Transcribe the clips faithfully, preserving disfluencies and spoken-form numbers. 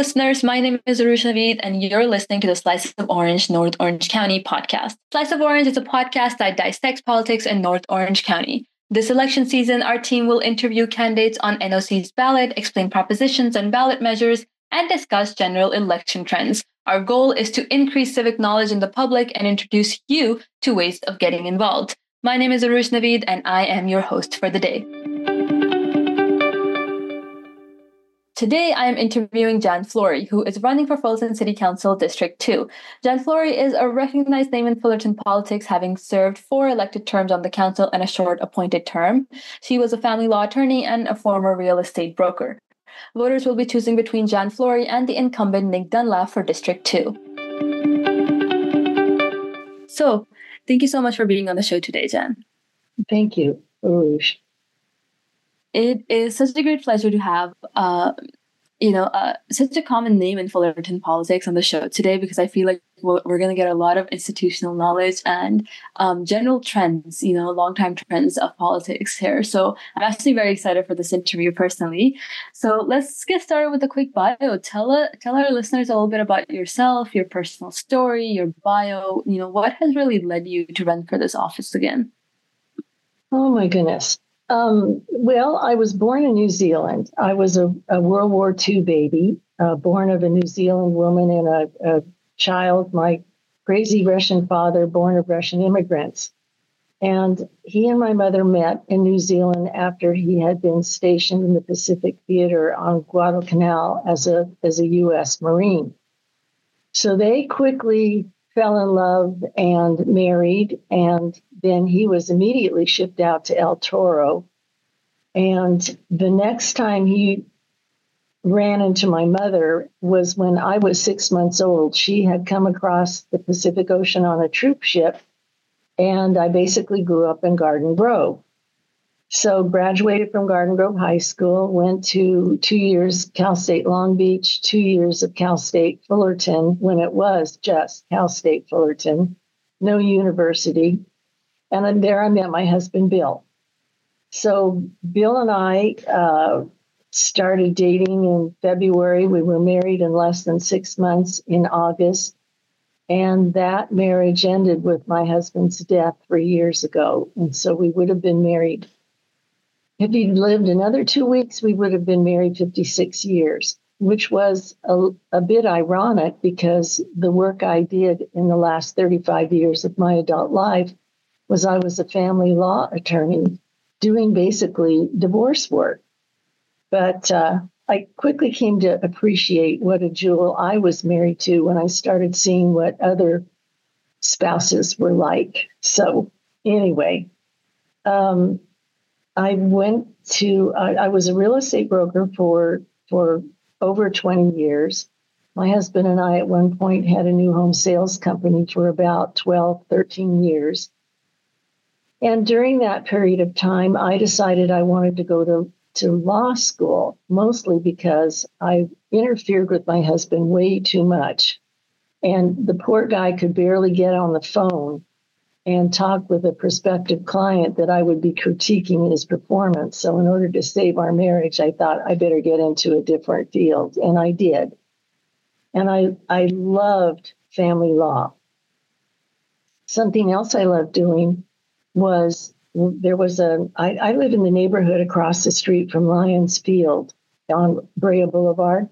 listeners. My name is Arush Naveed, and you're listening to the Slice of Orange, North Orange County podcast. Slice of Orange is a podcast that dissects politics in North Orange County. This election season, our team will interview candidates on N O C's ballot, explain propositions and ballot measures, and discuss general election trends. Our goal is to increase civic knowledge in the public and introduce you to ways of getting involved. My name is Arush Naveed, and I am your host for the day. Today, I am interviewing Jan Flory, who is running for Fullerton City Council District two. Jan Flory is a recognized name in Fullerton politics, having served four elected terms on the council and a short appointed term. She was a family law attorney and a former real estate broker. Voters will be choosing between Jan Flory and the incumbent Nick Dunlap for District two. So, thank you so much for being on the show today, Jan. Thank you, Arush. It is such a great pleasure to have, uh, you know, uh, such a common name in Fullerton politics on the show today, because I feel like we're, we're going to get a lot of institutional knowledge and um, general trends, you know, long-time trends of politics here. So I'm actually very excited for this interview personally. So let's get started with a quick bio. Tell, uh, tell our listeners a little bit about yourself, your personal story, your bio, you know, what has really led you to run for this office again? Oh, my goodness. Um, well, I was born in New Zealand. I was a, a World War Two baby, uh, born of a New Zealand woman and a, a child, my crazy Russian father, born of Russian immigrants. And he and my mother met in New Zealand after he had been stationed in the Pacific Theater on Guadalcanal as a, as a U S Marine. So they quickly fell in love and married, and then he was immediately shipped out to El Toro. And the next time he ran into my mother was when I was six months old. She had come across the Pacific Ocean on a troop ship, and I basically grew up in Garden Grove. So graduated from Garden Grove High School, went to two years Cal State Long Beach, two years of Cal State Fullerton when it was just Cal State Fullerton, no university. And then there I met my husband, Bill. So Bill and I uh, started dating in February. We were married in less than six months in August. And that marriage ended with my husband's death three years ago. And so we would have been married. If he'd lived another two weeks, we would have been married fifty-six years, which was a, a bit ironic because the work I did in the last thirty-five years of my adult life was I was a family law attorney doing basically divorce work. But uh, I quickly came to appreciate what a jewel I was married to when I started seeing what other spouses were like. So anyway, um, I went to, I, I was a real estate broker for, for over twenty years. My husband and I at one point had a new home sales company for about twelve, thirteen years. And during that period of time, I decided I wanted to go to, to law school, mostly because I interfered with my husband way too much. And the poor guy could barely get on the phone and talk with a prospective client that I would be critiquing his performance. So in order to save our marriage, I thought I better get into a different field. And I did. And I, I loved family law. Something else I loved doing was there was a, I, I live in the neighborhood across the street from Lions Field on Brea Boulevard.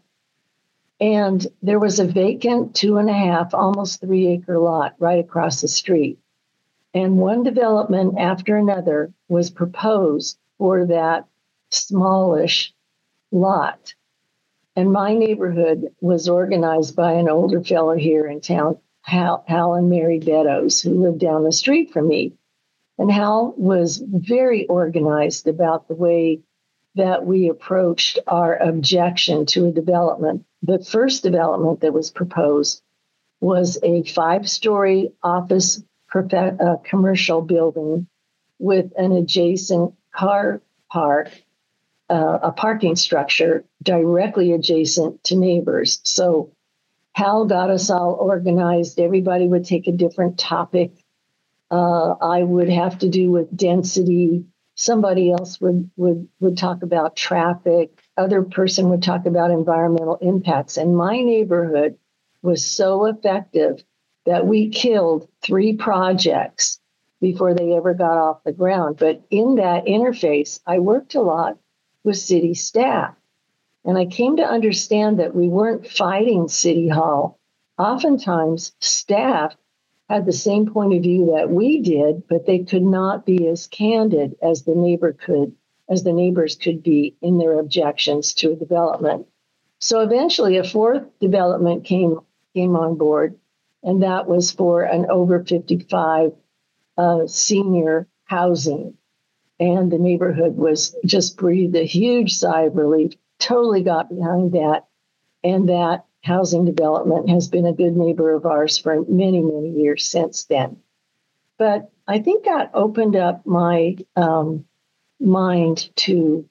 And there was a vacant two and a half, almost three acre lot right across the street. And one development after another was proposed for that smallish lot. And my neighborhood was organized by an older fellow here in town, Hal, Hal and Mary Beddoes, who lived down the street from me. And Hal was very organized about the way that we approached our objection to a development. The first development that was proposed was a five-story office prof- uh, commercial building with an adjacent car park, uh, a parking structure directly adjacent to neighbors. So Hal got us all organized. Everybody would take a different topic. Uh, I would have to do with density. Somebody else would, would, would talk about traffic. other person would talk about environmental impacts. And my neighborhood was so effective that we killed three projects before they ever got off the ground. But in that interface, I worked a lot with city staff. And I came to understand that we weren't fighting City Hall. Oftentimes, staff had the same point of view that we did, but they could not be as candid as the neighbor could, as the neighbors could be in their objections to a development. So eventually, a fourth development came came on board, and that was for an over fifty-five uh, senior housing. And the neighborhood was just breathed a huge sigh of relief, totally got behind that. And that housing development has been a good neighbor of ours for many, many years since then. But I think that opened up my um, mind to,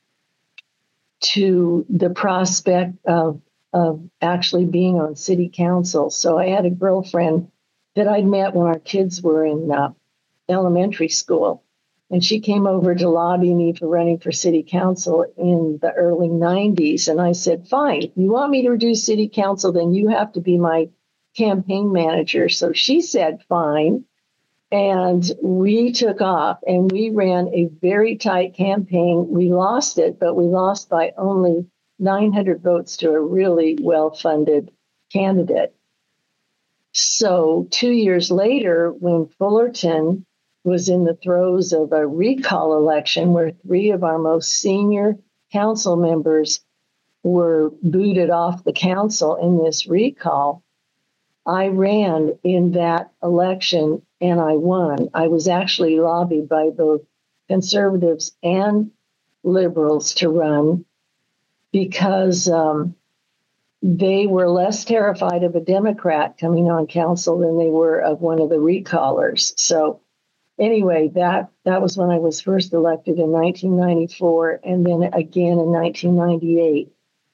to the prospect of, of actually being on city council. So I had a girlfriend that I'd met when our kids were in uh, elementary school. And she came over to lobby me for running for city council in the early nineties. And I said, fine, if you want me to do city council, then you have to be my campaign manager. So she said, fine. And we took off and we ran a very tight campaign. We lost it, but we lost by only nine hundred votes to a really well-funded candidate. So two years later, when Fullerton was in the throes of a recall election where three of our most senior council members were booted off the council in this recall, I ran in that election and I won. I was actually lobbied by both conservatives and liberals to run because um, they were less terrified of a Democrat coming on council than they were of one of the recallers. So anyway, that, that was when I was first elected in nineteen ninety-four and then again in nineteen ninety-eight.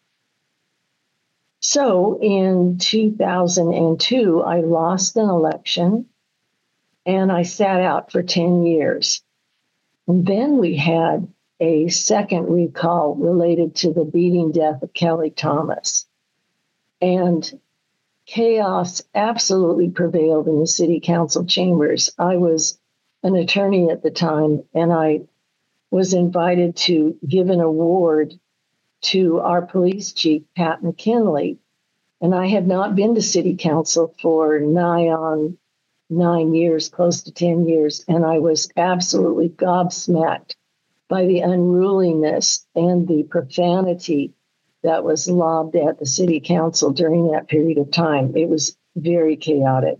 So in two thousand two, I lost an election and I sat out for ten years. And then we had a second recall related to the beating death of Kelly Thomas. And chaos absolutely prevailed in the city council chambers. I was an attorney at the time, and I was invited to give an award to our police chief, Pat McKinley. And I had not been to city council for nigh on nine years, close to ten years. And I was absolutely gobsmacked by the unruliness and the profanity that was lobbed at the city council during that period of time. It was very chaotic.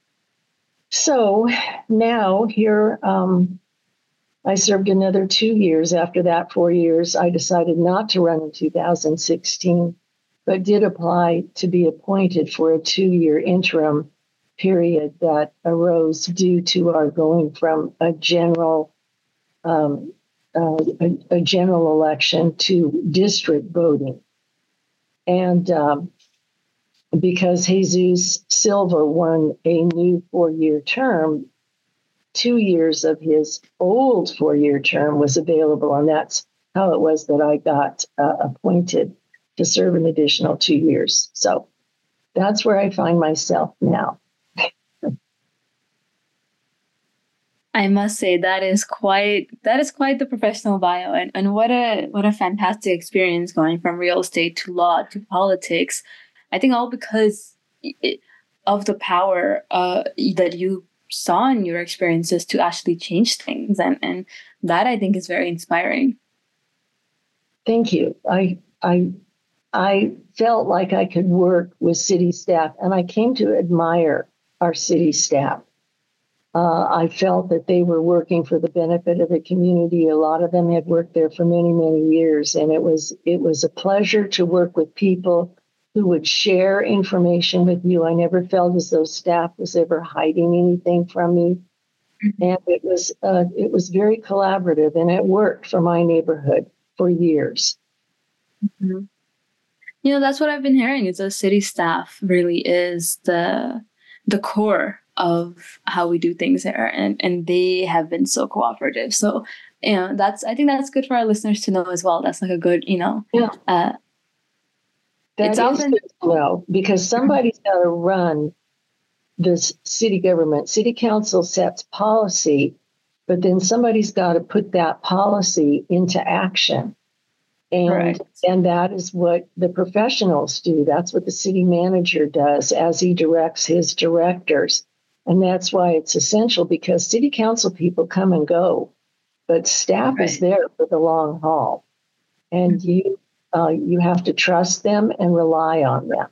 So now here, um, I served another two years. After that, four years, I decided not to run in two thousand sixteen, but did apply to be appointed for a two-year interim period that arose due to our going from a general um, uh, a, a general election to district voting. And um, because Jesus Silva won a new four-year term, two years of his old four-year term was available, and that's how it was that I got uh, appointed to serve an additional two years. So that's where I find myself now. I must say that is quite that is quite the professional bio, and, and what a what a fantastic experience going from real estate to law to politics. I think all because it, of the power uh, that you saw in your experiences to actually change things, and and that I think is very inspiring. Thank you. I I I felt like I could work with city staff, and I came to admire our city staff. Uh, I felt that they were working for the benefit of the community. A lot of them had worked there for many, many years, and it was it was a pleasure to work with people who would share information with you. I never felt as though staff was ever hiding anything from me, mm-hmm. and it was uh, it was very collaborative, and it worked for my neighborhood for years. Mm-hmm. You know, that's what I've been hearing is the city staff really is the the core of how we do things there, and and they have been so cooperative. So you know, that's, I think that's good for our listeners to know as well. That's like a good, you know, yeah. uh, That it's is often good to know, because somebody's got to run this city government. City council sets policy, but then somebody's got to put that policy into action. And correct. and that is what the professionals do. That's what the city manager does as he directs his directors. And that's why it's essential, because city council people come and go, but staff Right. is there for the long haul. And Mm-hmm. you uh, you have to trust them and rely on them.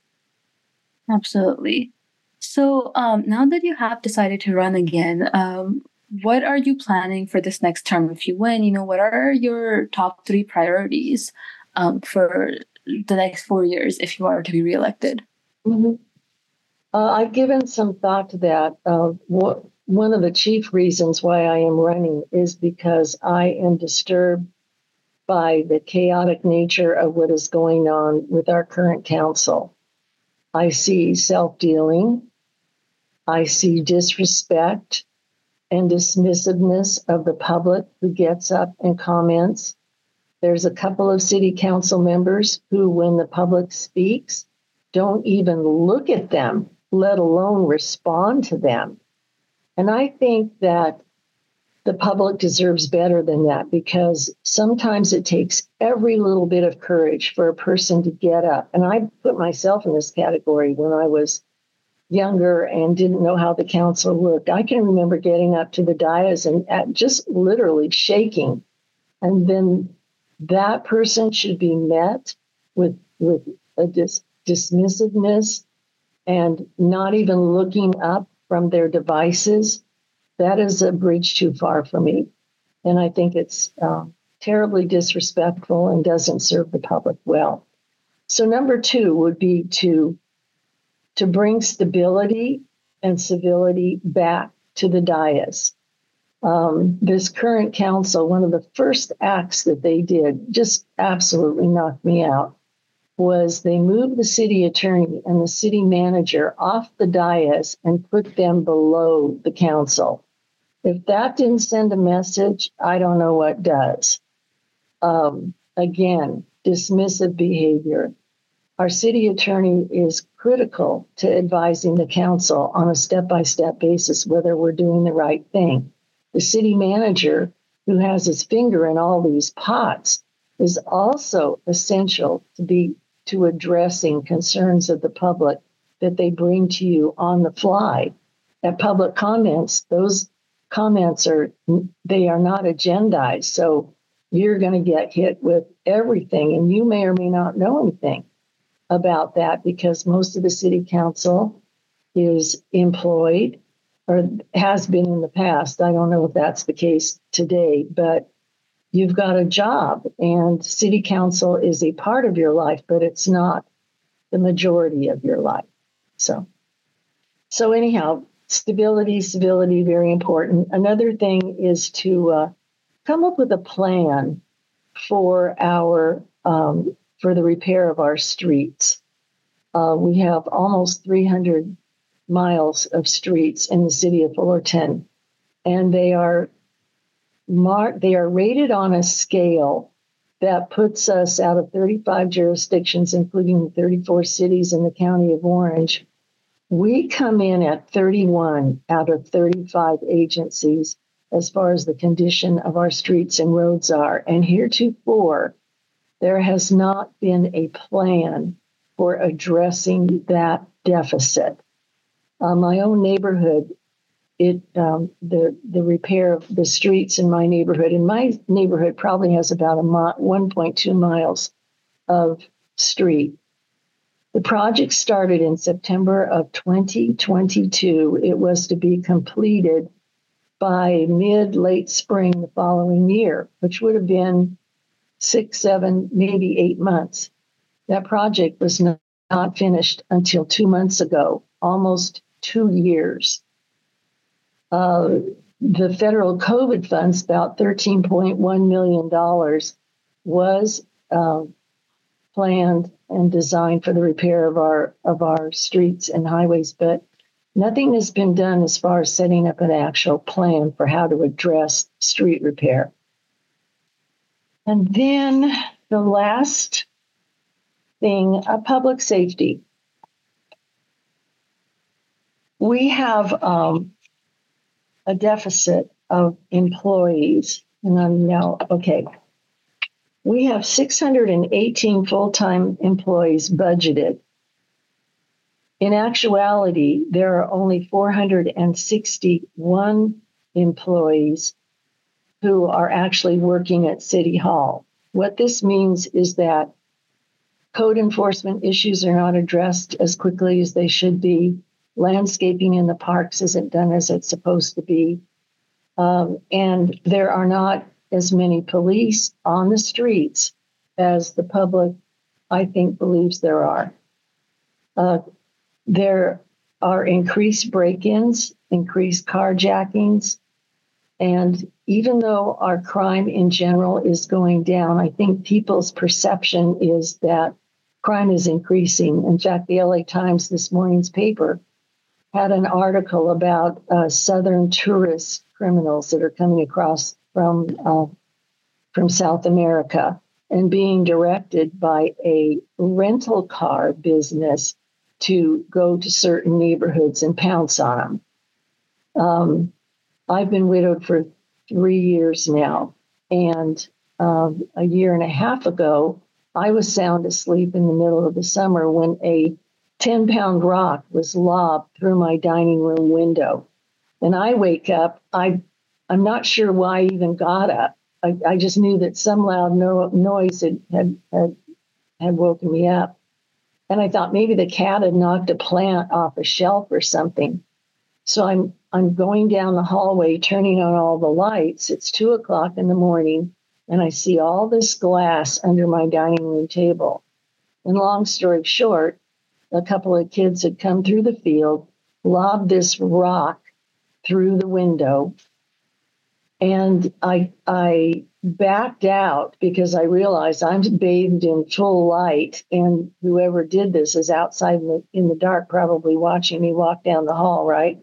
Absolutely. So um, now that you have decided to run again, um, what are you planning for this next term if you win? You know, what are your top three priorities um, for the next four years if you are to be reelected? Mm-hmm. Uh, I've given some thought to that. Uh, what, one of the chief reasons why I am running is because I am disturbed by the chaotic nature of what is going on with our current council. I see self-dealing. I see disrespect and dismissiveness of the public who gets up and comments. There's a couple of city council members who, when the public speaks, don't even look at them, let alone respond to them. And I think that the public deserves better than that, because sometimes it takes every little bit of courage for a person to get up. And I put myself in this category when I was younger and didn't know how the council worked. I can remember getting up to the dais and just literally shaking. And then that person should be met with, with a dis- dismissiveness and not even looking up from their devices. That is a bridge too far for me. And I think it's um, terribly disrespectful and doesn't serve the public well. So number two would be to, to bring stability and civility back to the dais. Um, this current council, one of the first acts that they did, just absolutely knocked me out, was they moved the city attorney and the city manager off the dais and put them below the council. If that didn't send a message, I don't know what does. Um, again, dismissive behavior. Our city attorney is critical to advising the council on a step-by-step basis whether we're doing the right thing. The city manager, who has his finger in all these pots, is also essential to be to addressing concerns of the public that they bring to you on the fly. At public comments, those comments are they are not agendized, so you're going to get hit with everything, and you may or may not know anything about that, because most of the city council is employed or has been in the past. I don't know if that's the case today, but you've got a job, and city council is a part of your life, but it's not the majority of your life. So, so anyhow, stability, civility, very important. Another thing is to uh, come up with a plan for our um, for the repair of our streets. Uh, we have almost three hundred miles of streets in the city of Fullerton, and they are marked, they are rated on a scale that puts us out of thirty-five jurisdictions, including thirty-four cities in the county of Orange. We come in at thirty-one out of thirty-five agencies as far as the condition of our streets and roads are. And heretofore, there has not been a plan for addressing that deficit. Uh, my own neighborhood, it um, the the repair of the streets in my neighborhood, and my neighborhood probably has about a mi- one point two miles of street. The project started in September of twenty twenty-two. It was to be completed by mid, late spring the following year, which would have been six, seven, maybe eight months. That project was not, not finished until two months ago, almost two years. Uh, the federal COVID funds, about thirteen point one million dollars, was uh, planned and designed for the repair of our of our streets and highways, but nothing has been done as far as setting up an actual plan for how to address street repair. And then the last thing, uh, public safety. We have um, a deficit of employees. And I'm now, okay, we have six hundred eighteen full-time employees budgeted. In actuality, there are only four hundred sixty-one employees who are actually working at City Hall. What this means is that code enforcement issues are not addressed as quickly as they should be. Landscaping in the parks isn't done as it's supposed to be. Um, and there are not as many police on the streets as the public, I think, believes there are. Uh, there are increased break-ins, increased carjackings, and even though our crime in general is going down, I think people's perception is that crime is increasing. In fact, the L A Times, this morning's paper, had an article about uh, Southern tourist criminals that are coming across from uh, from South America and being directed by a rental car business to go to certain neighborhoods and pounce on them. Um, I've been widowed for three years now, and um, a year and a half ago, I was sound asleep in the middle of the summer when a ten-pound rock was lobbed through my dining room window. And I wake up, I, I'm not sure why I even got up. I, I just knew that some loud no, noise had, had, had, had woken me up. And I thought maybe the cat had knocked a plant off a shelf or something. So I'm I'm going down the hallway, turning on all the lights. It's two o'clock in the morning, and I see all this glass under my dining room table. And long story short, a couple of kids had come through the field, lobbed this rock through the window, and I I backed out because I realized I'm bathed in full light, and whoever did this is outside in the, in the dark, probably watching me walk down the hall, right?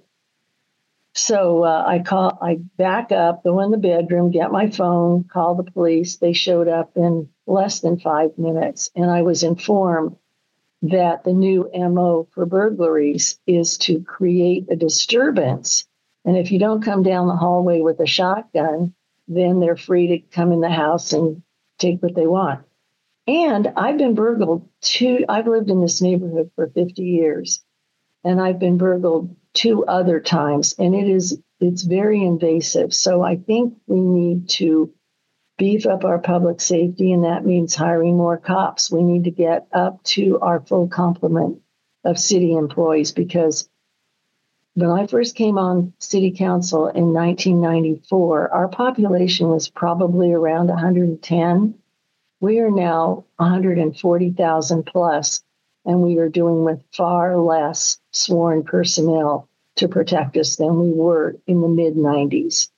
So uh, I call, I back up, go in the bedroom, get my phone, call the police. They showed up in less than five minutes, and I was informed that the new M O for burglaries is to create a disturbance. And if you don't come down the hallway with a shotgun, then they're free to come in the house and take what they want. And I've been burgled two, I've lived in this neighborhood for fifty years, and I've been burgled two other times, and it is, it's very invasive. So I think we need to beef up our public safety, and that means hiring more cops. We need to get up to our full complement of city employees, because when I first came on city council in nineteen ninety-four, our population was probably around one hundred ten. We are now one hundred forty thousand plus, and we are doing with far less sworn personnel to protect us than we were in the mid nineties.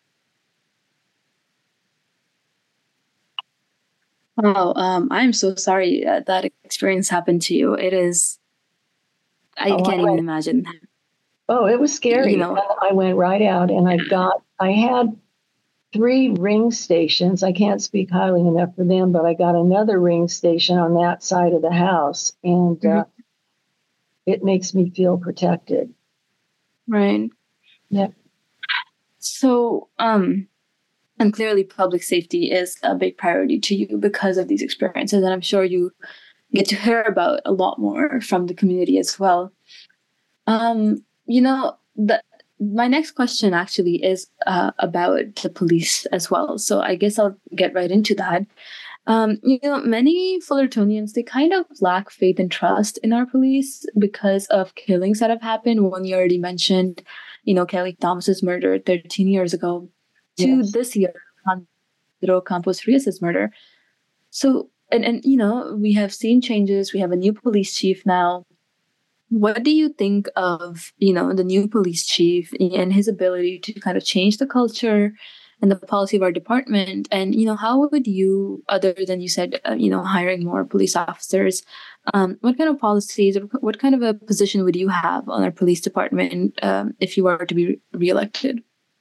Oh, um, I'm so sorry uh, that experience happened to you. It is, I Oh, can't I even went, imagine. oh, it was scary. You know, I went right out, and I got, I had three ring stations. I can't speak highly enough for them, but I got another ring station on that side of the house, and Mhm. uh, it makes me feel protected. Right. Yeah. So, um, and clearly public safety is a big priority to you because of these experiences. And I'm sure you get to hear about a lot more from the community as well. Um, you know, the, my next question actually is uh, about the police as well. So I guess I'll get right into that. Um, you know, many Fullertonians, they kind of lack faith and trust in our police because of killings that have happened. One you already mentioned, you know, Kelly Thomas's murder thirteen years ago, to Yes. this year, Pedro Campos Rios' murder. So, and, and, you know, we have seen changes. We have a new police chief now. What do you think of, you know, the new police chief and his ability to kind of change the culture and the policy of our department? And, you know, how would you, other than you said, uh, you know, hiring more police officers, um, what kind of policies, what kind of a position would you have on our police department um, if you were to be reelected?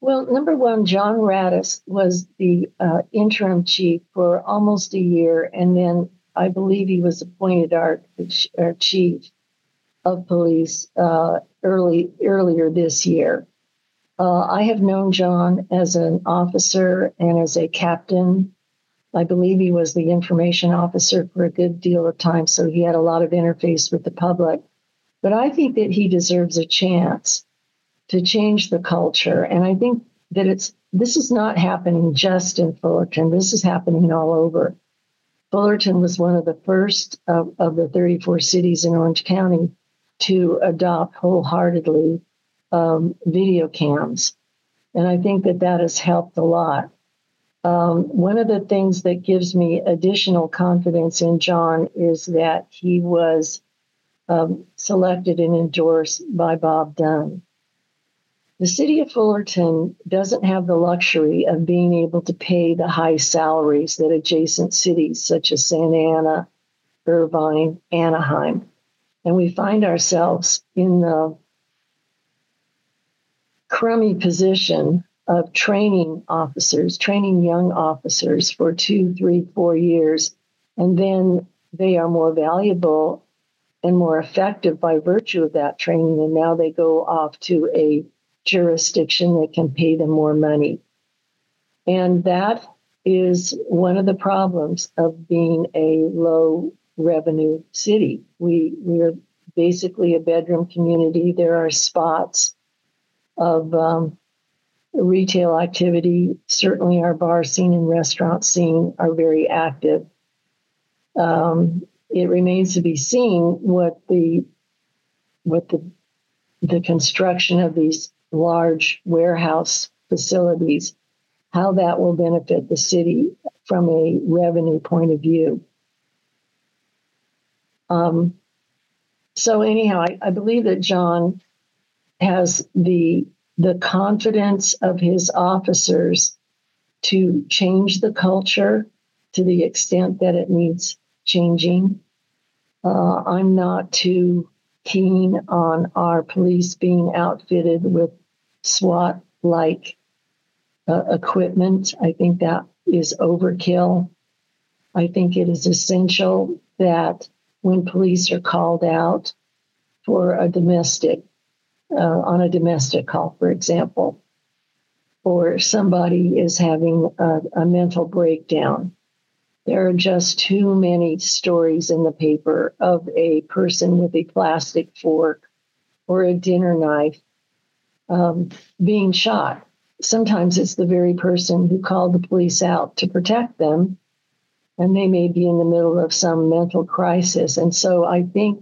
Well, number one, John Radis was the uh, interim chief for almost a year, and then I believe he was appointed our, our chief of police uh, early earlier this year. Uh, I have known John as an officer and as a captain. I believe he was the information officer for a good deal of time, so he had a lot of interface with the public. But I think that he deserves a chance to change the culture. And I think that it's this is not happening just in Fullerton. This is happening all over. Fullerton was one of the first of, of the thirty-four cities in Orange County to adopt wholeheartedly um, video cams. And I think that that has helped a lot. Um, one of the things that gives me additional confidence in John is that he was um, selected and endorsed by Bob Dunn. The city of Fullerton doesn't have the luxury of being able to pay the high salaries that adjacent cities such as Santa Ana, Irvine, Anaheim. And we find ourselves in the crummy position of training officers, training young officers for two, three, four years, and then they are more valuable and more effective by virtue of that training. And now they go off to a jurisdiction that can pay them more money. And that is one of the problems of being a low revenue city. We, we're basically a bedroom community. There are spots of um, retail activity. Certainly our bar scene and restaurant scene are very active. Um, it remains to be seen what the what the the construction of these large warehouse facilities, how that will benefit the city from a revenue point of view. Um, so anyhow, I, I believe that John has the the confidence of his officers to change the culture to the extent that it needs changing. Uh, I'm not too keen on our police being outfitted with SWAT-like uh, equipment. I think that is overkill. I think it is essential that when police are called out for a domestic, uh, on a domestic call, for example, or somebody is having a, a mental breakdown, there are just too many stories in the paper of a person with a plastic fork or a dinner knife um, being shot. Sometimes it's the very person who called the police out to protect them, and they may be in the middle of some mental crisis. And so I think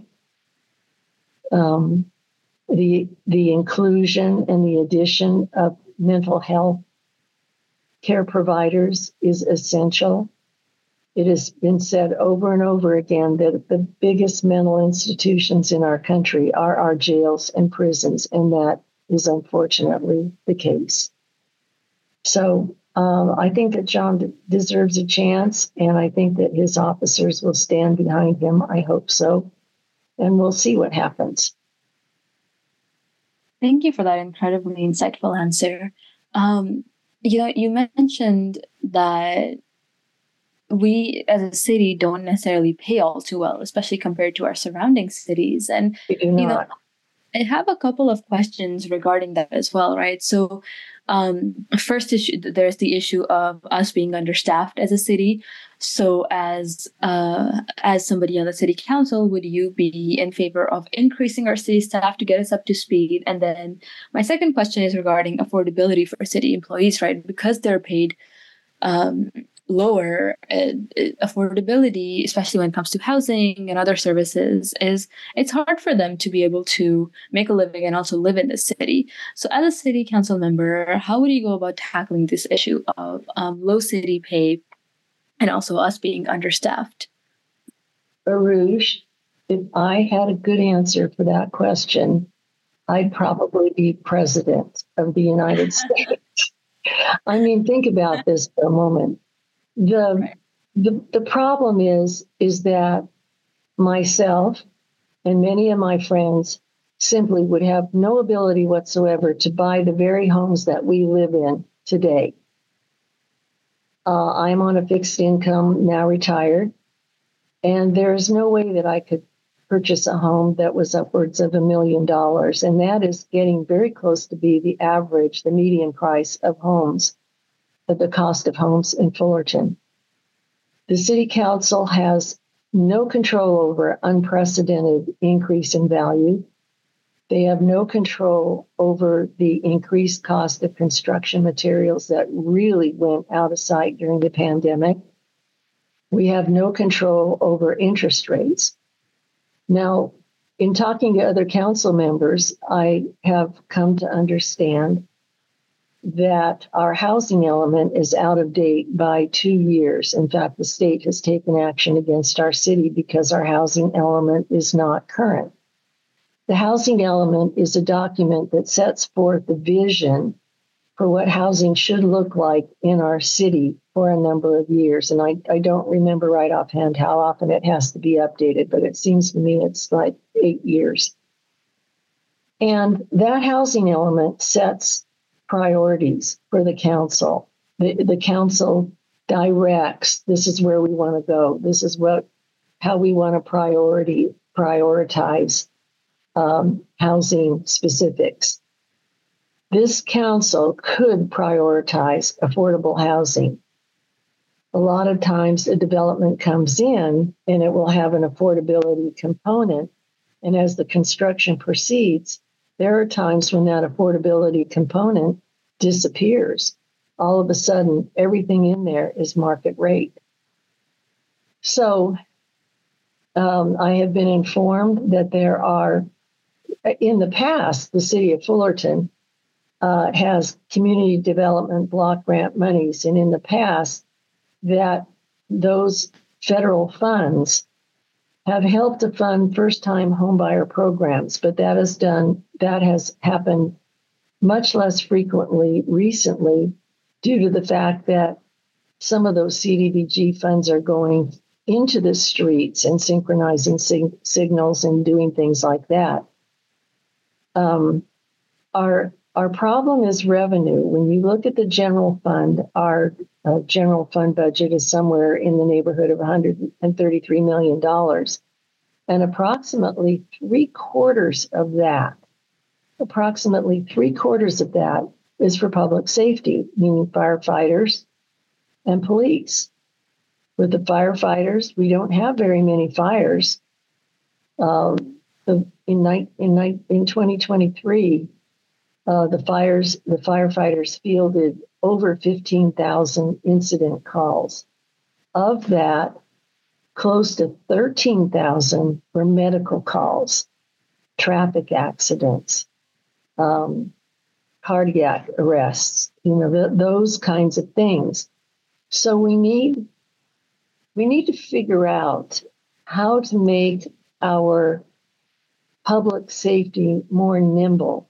um, the the inclusion and the addition of mental health care providers is essential. It has been said over and over again that the biggest mental institutions in our country are our jails and prisons, and that is unfortunately the case. So um, I think that John deserves a chance, and I think that his officers will stand behind him. I hope so. And we'll see what happens. Thank you for that incredibly insightful answer. Um, you know, you mentioned that we as a city don't necessarily pay all too well, especially compared to our surrounding cities. And, We do you know, not. I have a couple of questions regarding that as well, right? So, um, first issue, there's the issue of us being understaffed as a city. So, as uh, as somebody on the city council, would you be in favor of increasing our city staff to get us up to speed? And then my second question is regarding affordability for city employees, right? Because they're paid um, lower, uh, affordability, especially when it comes to housing and other services, is it's hard for them to be able to make a living and also live in the city. So as a city council member, how would you go about tackling this issue of um, low city pay and also us being understaffed? Aruj, if I had a good answer for that question, I'd probably be president of the United States. I mean, think about this for a moment. The, Right. the the problem is is that myself and many of my friends simply would have no ability whatsoever to buy the very homes that we live in today. Uh, I'm on a fixed income, now retired, and there's no way that I could purchase a home that was upwards of a million dollars. And that is getting very close to be the average, the median price of homes, of the cost of homes in Fullerton. The city council has no control over unprecedented increase in value. They have no control over the increased cost of construction materials that really went out of sight during the pandemic. We have no control over interest rates. Now, in talking to other council members, I have come to understand that our housing element is out of date by two years. In fact, the state has taken action against our city because our housing element is not current. The housing element is a document that sets forth the vision for what housing should look like in our city for a number of years. And I, I don't remember right offhand how often it has to be updated, but it seems to me it's like eight years. And that housing element sets priorities for the council. The, the council directs, this is where we want to go. This is what, how we want to priority, prioritize um, housing specifics. This council could prioritize affordable housing. A lot of times a development comes in and it will have an affordability component. And as the construction proceeds, there are times when that affordability component disappears. All of a sudden, everything in there is market rate. So um, I have been informed that there are, in the past, the city of Fullerton uh, has community development block grant monies. And in the past, that those federal funds have helped to fund first-time homebuyer programs, but that has done that has happened much less frequently recently due to the fact that some of those C D B G funds are going into the streets and synchronizing sig- signals and doing things like that. Um, our our problem is revenue. When you look at the general fund, our uh, general fund budget is somewhere in the neighborhood of one hundred thirty-three million dollars. And approximately three quarters of that, approximately three quarters of that is for public safety, meaning firefighters and police. With the firefighters, we don't have very many fires. Um, in, in, in, in twenty twenty-three, uh, the fires, the firefighters fielded over fifteen thousand incident calls. Of that, close to thirteen thousand were medical calls, traffic accidents, um, cardiac arrests, you know, the, those kinds of things. So we need we need to figure out how to make our public safety more nimble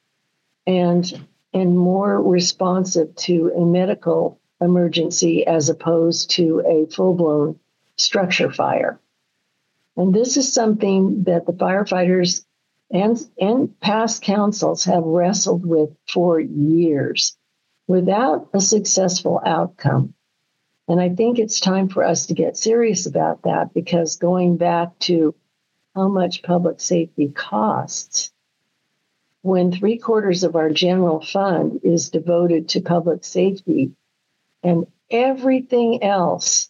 and and more responsive to a medical emergency as opposed to a full-blown structure fire. And this is something that the firefighters and, and past councils have wrestled with for years without a successful outcome. And I think it's time for us to get serious about that, because going back to how much public safety costs, when three quarters of our general fund is devoted to public safety and everything else,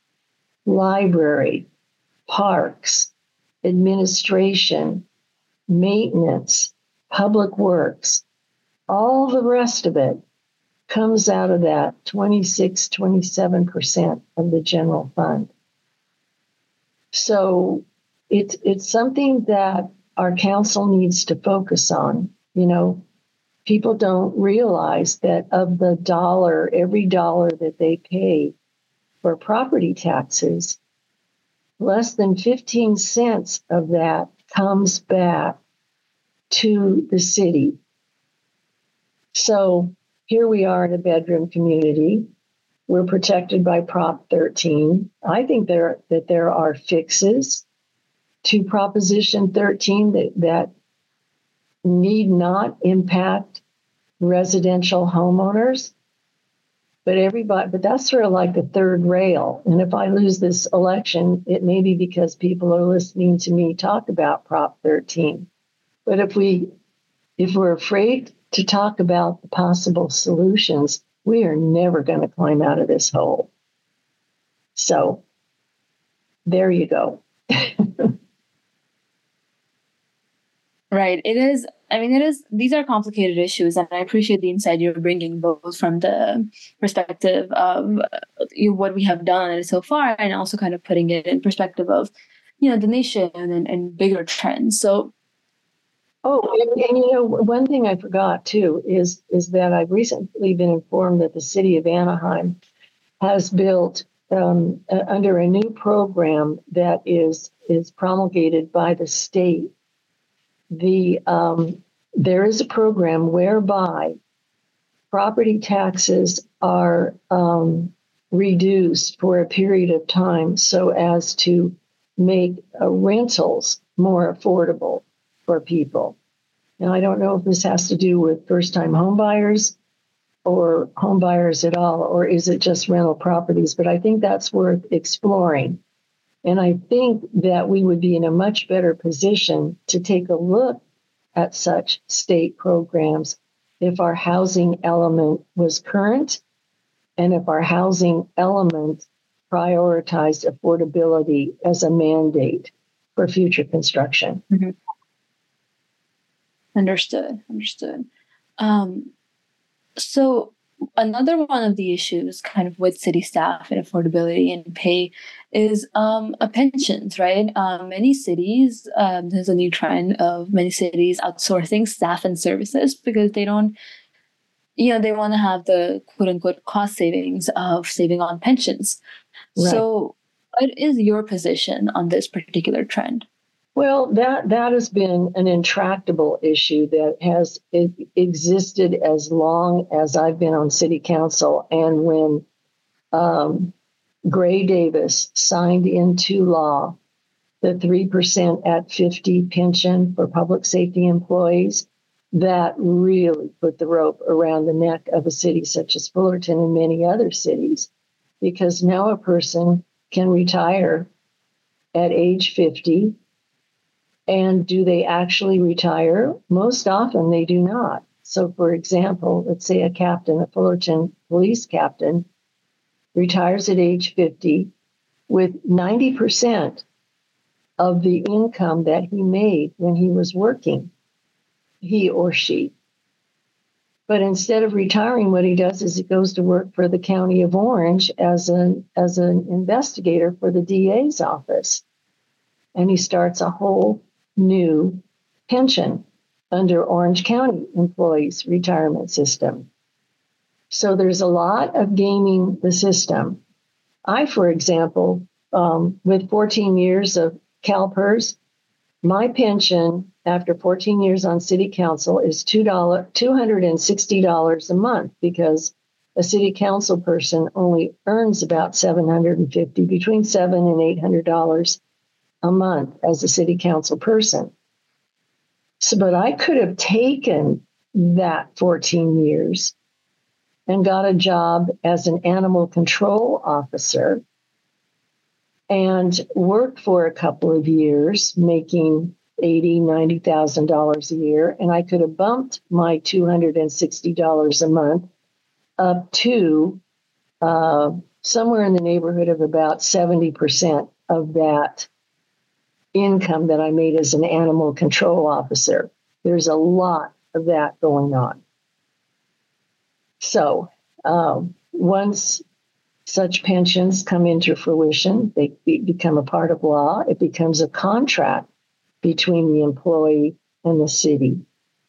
library, parks, administration, maintenance, public works, all the rest of it comes out of that twenty-six, twenty-seven percent of the general fund. So it's it's something that our council needs to focus on. You know, people don't realize that of the dollar, every dollar that they pay for property taxes, less than fifteen cents of that comes back to the city. So here we are in a bedroom community. We're protected by Prop thirteen. I think there that there are fixes to Proposition thirteen that, that need not impact residential homeowners, but everybody, but that's sort of like the third rail. And if I lose this election, it may be because people are listening to me talk about Prop thirteen. But if we, if we're afraid to talk about the possible solutions, we are never going to climb out of this hole. So there you go. Right. It is. I mean, it is. These are complicated issues, and I appreciate the insight you're bringing, both from the perspective of uh, you know, what we have done on it so far, and also kind of putting it in perspective of, you know, the nation and, and bigger trends. So, oh, and, and you know, one thing I forgot too is is that I've recently been informed that the city of Anaheim has built um, uh, under a new program that is is promulgated by the state. The um, there is a program whereby property taxes are um, reduced for a period of time so as to make uh, rentals more affordable for people. Now, I don't know if this has to do with first-time homebuyers or homebuyers at all, or is it just rental properties? But I think that's worth exploring. And I think that we would be in a much better position to take a look at such state programs if our housing element was current and if our housing element prioritized affordability as a mandate for future construction. mm-hmm. Understood. Understood. Um, so another one of the issues kind of with city staff and affordability and pay is um, uh, pensions, right? Um, many cities, um, there's a new trend of many cities outsourcing staff and services because they don't, you know, they want to have the quote unquote cost savings of saving on pensions. Right. So what is your position on this particular trend? Well, that, that has been an intractable issue that has existed as long as I've been on city council. And when um, Gray Davis signed into law the three percent at fifty pension for public safety employees, that really put the rope around the neck of a city such as Fullerton and many other cities, because now a person can retire at age fifty. And do they actually retire? Most often they do not. So, for example, let's say a captain, a Fullerton police captain, retires at age fifty with ninety percent of the income that he made when he was working, he or she. But instead of retiring, what he does is he goes to work for the County of Orange as an, as an investigator for the D A's office. And he starts a whole new pension under Orange County employees' retirement system. So there's a lot of gaming the system. I, for example, um, with fourteen years of CalPERS, my pension after fourteen years on city council is two hundred sixty dollars a month, because a city council person only earns about seven hundred fifty dollars, between seven and eight hundred dollars a month as a city council person. So, but I could have taken that fourteen years and got a job as an animal control officer and worked for a couple of years, making eighty thousand dollars, ninety thousand dollars a year. And I could have bumped my two hundred sixty dollars a month up to uh, somewhere in the neighborhood of about seventy percent of that income that I made as an animal control officer. There's a lot of that going on. So um, once such pensions come into fruition, they be, become a part of law. It becomes a contract between the employee and the city.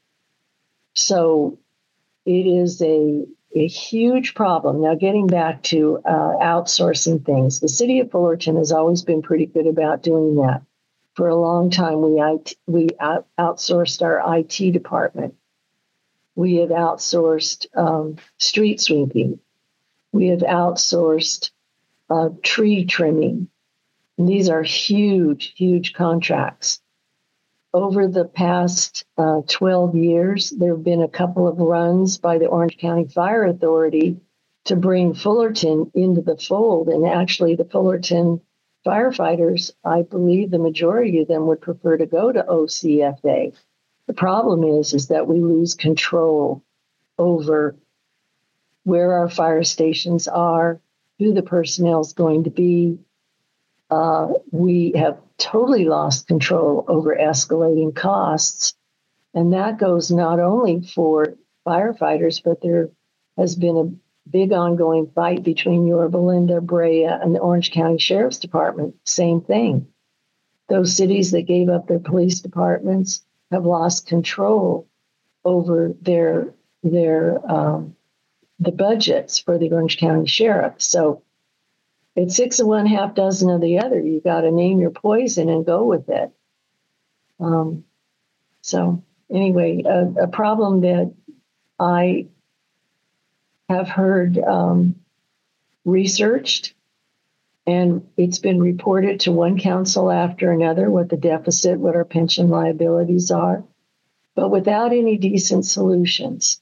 So it is a, a huge problem. Now, getting back to uh, outsourcing things, the city of Fullerton has always been pretty good about doing that. For a long time, we we out, outsourced our I T department. We have outsourced um, street sweeping. We have outsourced uh, tree trimming. And these are huge, huge contracts. over the past uh, twelve years, there have been a couple of runs by the Orange County Fire Authority to bring Fullerton into the fold. And actually, the Fullerton firefighters, I believe the majority of them would prefer to go to O C F A. The problem is, is that we lose control over where our fire stations are, who the personnel is going to be. Uh, we have totally lost control over escalating costs. And that goes not only for firefighters, but there has been a big ongoing fight between Yorba Linda, Brea, and the Orange County Sheriff's Department. Same thing. Those cities that gave up their police departments have lost control over their their um, the budgets for the Orange County Sheriff. So it's six of one, half dozen of the other. You got to name your poison and go with it. Um, so anyway, a, a problem that I have heard um, researched, and it's been reported to one council after another what the deficit, what our pension liabilities are, but without any decent solutions.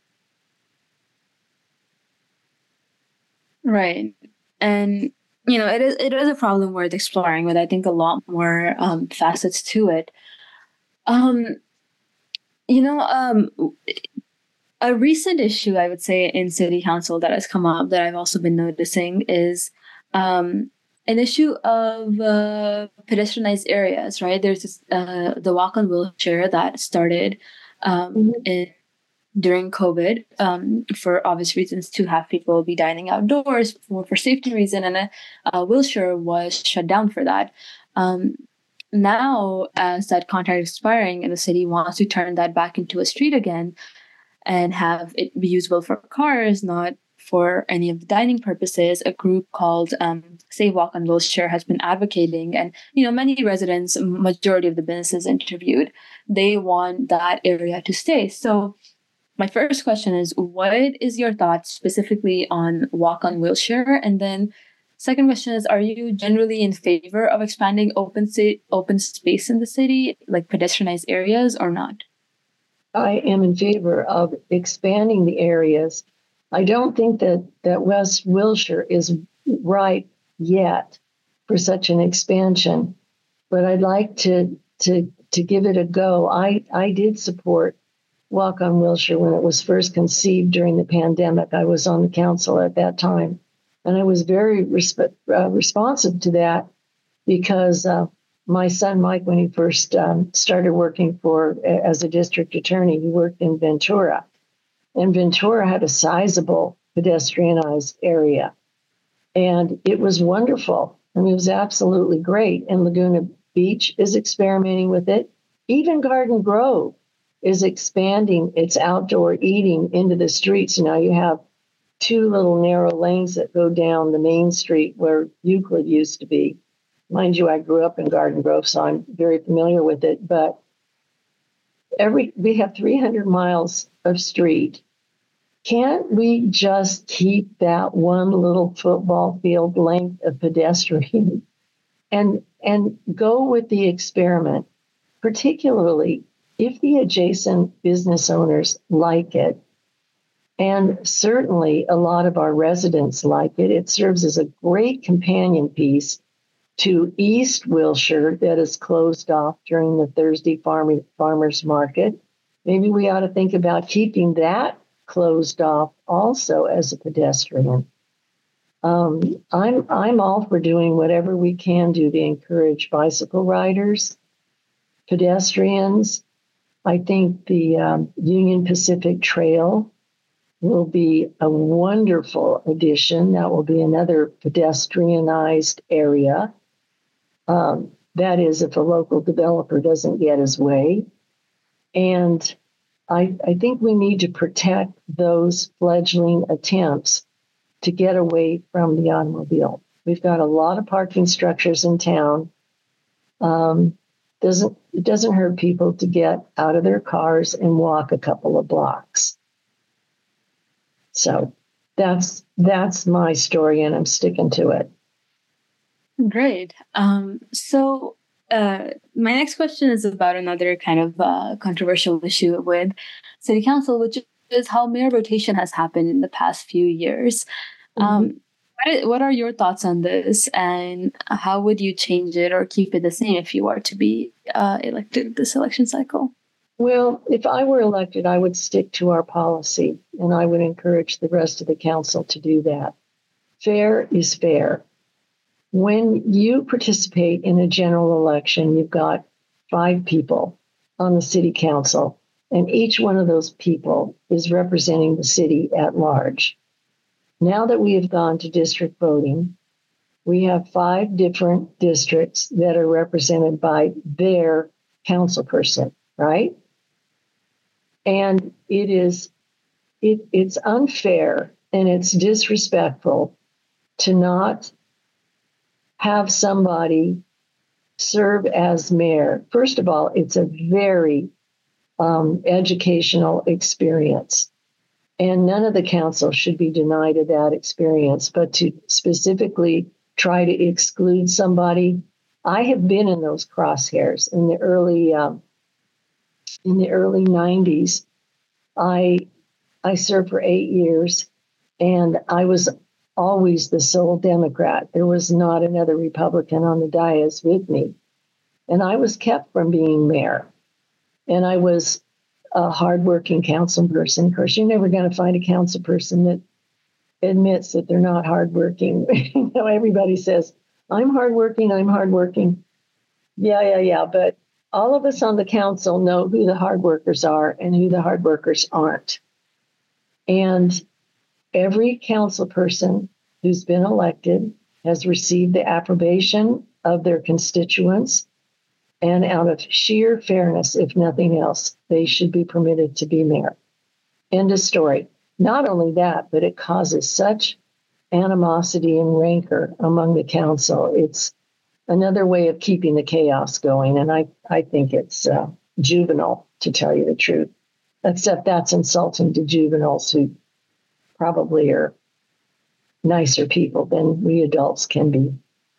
Right. And, you know, it is it is a problem worth exploring with, I think, a lot more um, facets to it. Um, you know, um, a recent issue, I would say, in city council that has come up that I've also been noticing is um, an issue of uh, pedestrianized areas, right? There's this, uh, the walk on wheelchair that started um, mm-hmm. in during COVID, um, for obvious reasons, to have people be dining outdoors for, for safety reason, and a, a wheelchair was shut down for that. Um, now, as that contract is expiring and the city wants to turn that back into a street again and have it be usable for cars, not for any of the dining purposes, a group called um, Save Walk on Wheelchair has been advocating, and you know many residents, majority of the businesses interviewed, they want that area to stay. So my first question is, what is your thoughts specifically on walk on wheelchair? And then second question is, are you generally in favor of expanding open sa- open space in the city, like pedestrianized areas, or not? I am in favor of expanding the areas. I don't think that, that West Wilshire is right yet for such an expansion, but I'd like to to to give it a go. I, I did support Walk on Wilshire when it was first conceived during the pandemic. I was on the council at that time, and I was very resp- uh, responsive to that because uh, my son Mike, when he first um, started working for as a district attorney, he worked in Ventura, and Ventura had a sizable pedestrianized area, and it was wonderful. I mean, it was absolutely great. And Laguna Beach is experimenting with it. Even Garden Grove is expanding its outdoor eating into the streets. Now you have two little narrow lanes that go down the main street where Euclid used to be. Mind you, I grew up in Garden Grove, so I'm very familiar with it. But every we have three hundred miles of street. Can't we just keep that one little football field length of pedestrian and and go with the experiment, particularly if the adjacent business owners like it, and certainly a lot of our residents like it. It serves as a great companion piece to East Wilshire that is closed off during the Thursday farm, farmers market. Maybe we ought to think about keeping that closed off also as a pedestrian. Um, I'm I'm all for doing whatever we can do to encourage bicycle riders, pedestrians. I think the um, Union Pacific Trail will be a wonderful addition. That will be another pedestrianized area. Um, that is, if a local developer doesn't get his way. And I, I think we need to protect those fledgling attempts to get away from the automobile. We've got a lot of parking structures in town. Um, doesn't it doesn't hurt people to get out of their cars and walk a couple of blocks. So that's that's my story, and I'm sticking to it. Great. Um, so uh, my next question is about another kind of uh, controversial issue with city council, which is how mayor rotation has happened in the past few years. Mm-hmm. Um, what, what are your thoughts on this, and how would you change it or keep it the same if you were to be uh, elected this election cycle? Well, if I were elected, I would stick to our policy, and I would encourage the rest of the council to do that. Fair is fair. When you participate in a general election, you've got five people on the city council, and each one of those people is representing the city at large. Now that we have gone to district voting, we have five different districts that are represented by their council person, right? And it is it, it's unfair and it's disrespectful to not have somebody serve as mayor. First of all, it's a very um, educational experience. And none of the council should be denied of that experience, but to specifically try to exclude somebody. I have been in those crosshairs in the early um, in the early nineties. I I served for eight years, and I was always the sole Democrat. There was not another Republican on the dais with me. And I was kept from being mayor. And I was a hardworking council person. Of course, you're never going to find a council person that admits that they're not hardworking. You know, everybody says, I'm hardworking, I'm hardworking. Yeah, yeah, yeah. But all of us on the council know who the hard workers are and who the hard workers aren't. And every council person who's been elected has received the approbation of their constituents, and out of sheer fairness, if nothing else, they should be permitted to be mayor. End of story. Not only that, but it causes such animosity and rancor among the council. It's another way of keeping the chaos going, and I, I think it's uh, juvenile, to tell you the truth, except that's insulting to juveniles who probably are nicer people than we adults can be.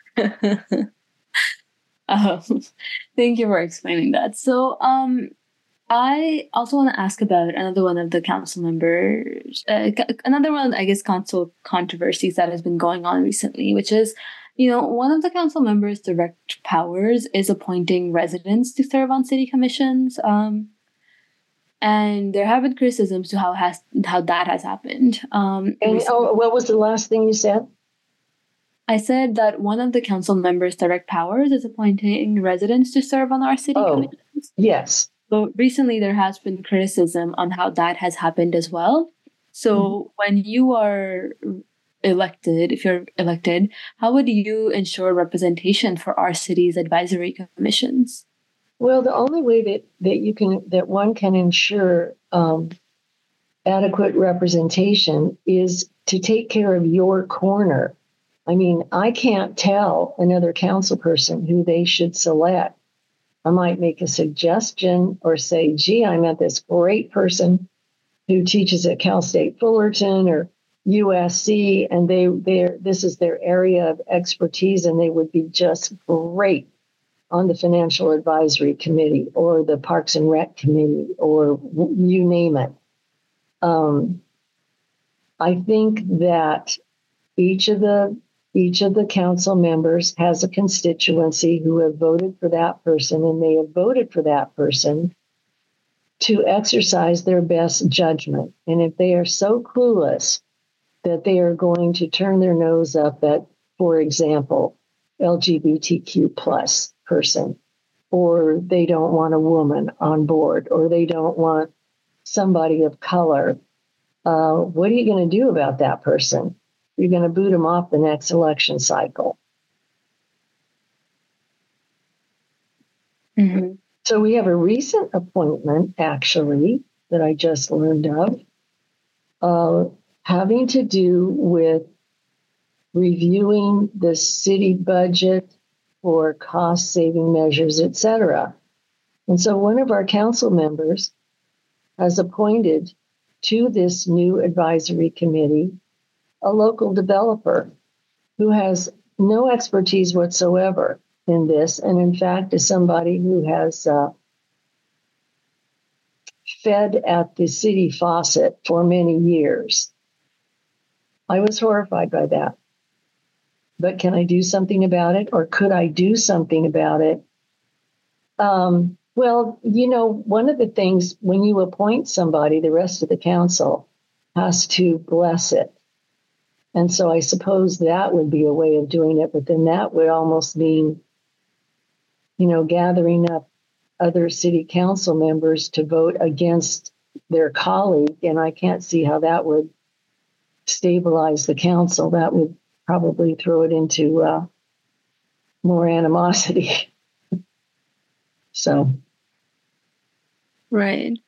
um, thank you for explaining that. So, um, I also want to ask about another one of the council members, uh, another one, I guess, council controversies that has been going on recently, which is, you know, one of the council members' direct powers is appointing residents to serve on city commissions. Um, and there have been criticisms to how has how that has happened. Um, and recently. oh, what was the last thing you said? I said that one of the council members' direct powers is appointing residents to serve on our city oh, commissions. Yes. So recently there has been criticism on how that has happened as well. So mm-hmm. when you are elected, if you're elected, how would you ensure representation for our city's advisory commissions? Well, the only way that, that you can that one can ensure um, adequate representation is to take care of your corner. I mean, I can't tell another council person who they should select. I might make a suggestion or say, gee, I met this great person who teaches at Cal State Fullerton or U S C, and they they this is their area of expertise, and they would be just great on the Financial Advisory Committee or the Parks and Rec Committee or you name it. Um, I think that each of the each of the council members has a constituency who have voted for that person, and they have voted for that person to exercise their best judgment. And if they are so clueless that they are going to turn their nose up at, for example, L G B T Q plus person, or they don't want a woman on board, or they don't want somebody of color, uh, what are you going to do about that person? You're going to boot them off the next election cycle. Mm-hmm. So we have a recent appointment, actually, that I just learned of, uh, having to do with reviewing the city budget for cost-saving measures, et cetera. And so one of our council members has appointed to this new advisory committee a local developer who has no expertise whatsoever in this. And in fact, as somebody who has uh, fed at the city faucet for many years, I was horrified by that. But can I do something about it? Or could I do something about it? Um, well, you know, one of the things when you appoint somebody, the rest of the council has to bless it. And so I suppose that would be a way of doing it. But then that would almost mean, you know, gathering up other city council members to vote against their colleague. And I can't see how that would stabilize the council. That would probably throw it into uh, more animosity. So. Right.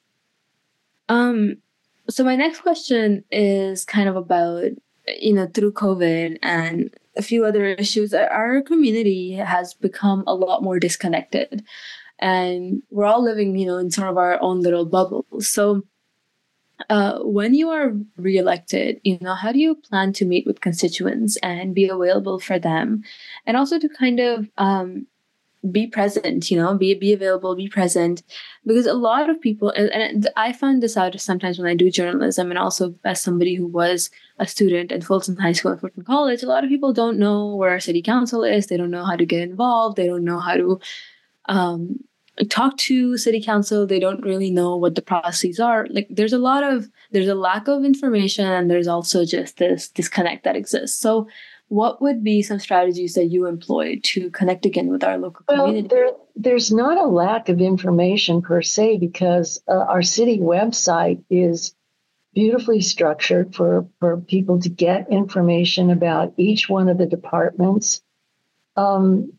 Um, so my next question is kind of about, you know, through COVID and a few other issues, our community has become a lot more disconnected. And we're all living, you know, in sort of our own little bubbles. So uh, when you are reelected, you know, how do you plan to meet with constituents and be available for them? And also to kind of um, be present, you know, be be available, be present. Because a lot of people, and, and I find this out sometimes when I do journalism, and also as somebody who was a student at Fulton High School and Fulton College, a lot of people don't know where our city council is. They don't know how to get involved. They don't know how to um, talk to city council. They don't really know what the processes are. Like there's a lot of, there's a lack of information, and there's also just this disconnect that exists. So what would be some strategies that you employ to connect again with our local well, community? There, there's not a lack of information per se, because uh, our city website is beautifully structured for, for people to get information about each one of the departments. Um,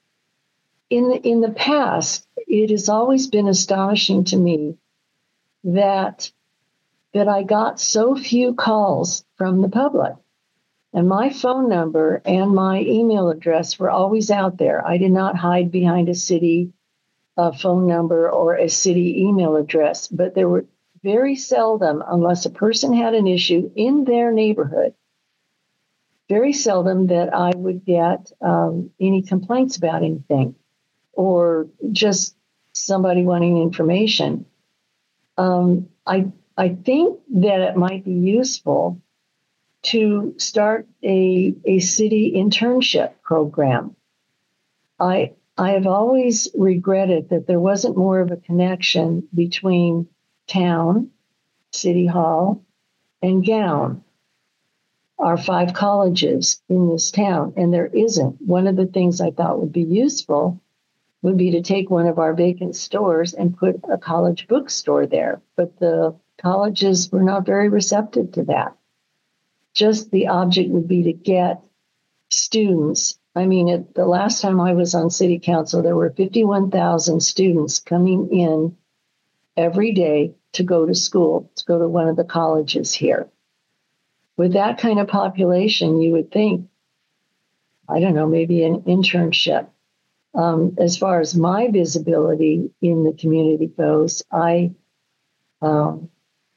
in, the, in the past, it has always been astonishing to me that, that I got so few calls from the public. And my phone number and my email address were always out there. I did not hide behind a city uh, phone number or a city email address, but there were very seldom, unless a person had an issue in their neighborhood, very seldom that I would get um, any complaints about anything or just somebody wanting information. Um, I I think that it might be useful to start a, a city internship program. I I have always regretted that there wasn't more of a connection between town, City Hall, and Gown, our five colleges in this town, and there isn't. One of the things I thought would be useful would be to take one of our vacant stores and put a college bookstore there, but the colleges were not very receptive to that. Just the object would be to get students. I mean, it, the last time I was on city council, there were fifty-one thousand students coming in every day to go to school, to go to one of the colleges here. With that kind of population, you would think, I don't know, maybe an internship. Um, as far as my visibility in the community goes, I um,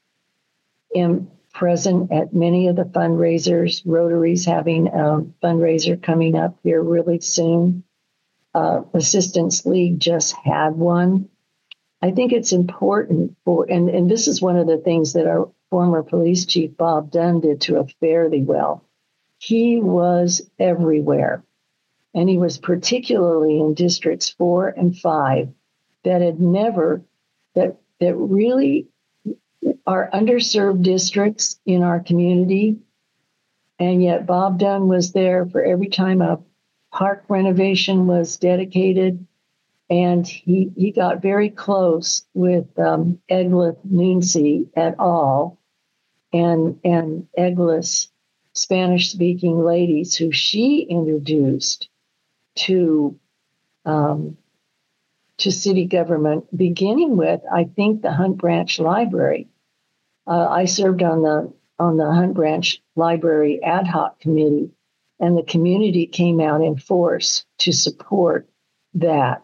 am present at many of the fundraisers. Rotary's having a fundraiser coming up here really soon. Uh, Assistance League just had one. I think it's important for, and, and this is one of the things that our former police chief, Bob Dunn, did to a fairly well. He was everywhere. And he was particularly in districts four and five that had never, that, that really are underserved districts in our community. And yet Bob Dunn was there for every time a park renovation was dedicated. And he, he got very close with um, Eglith Noonsey et al. and, and Eglith's Spanish-speaking ladies who she introduced to um, to city government, beginning with, I think, the Hunt Branch Library. Uh, I served on the on the Hunt Branch Library ad hoc committee, and the community came out in force to support that.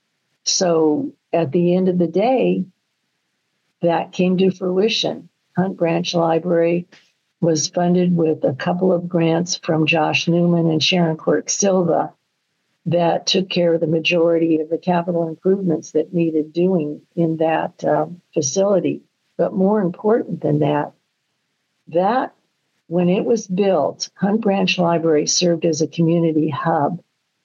So at the end of the day, that came to fruition. Hunt Branch Library was funded with a couple of grants from Josh Newman and Sharon Quirk Silva. that took care of the majority of the capital improvements that needed doing in that um, facility. But more important than that, that when it was built, Hunt Branch Library served as a community hub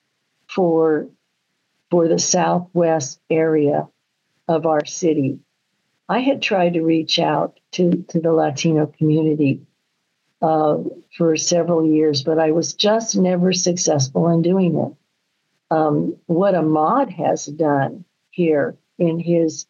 for, for the southwest area of our city. I had tried to reach out to, to the Latino community uh, for several years, but I was just never successful in doing it. Um, what Ahmad has done here in his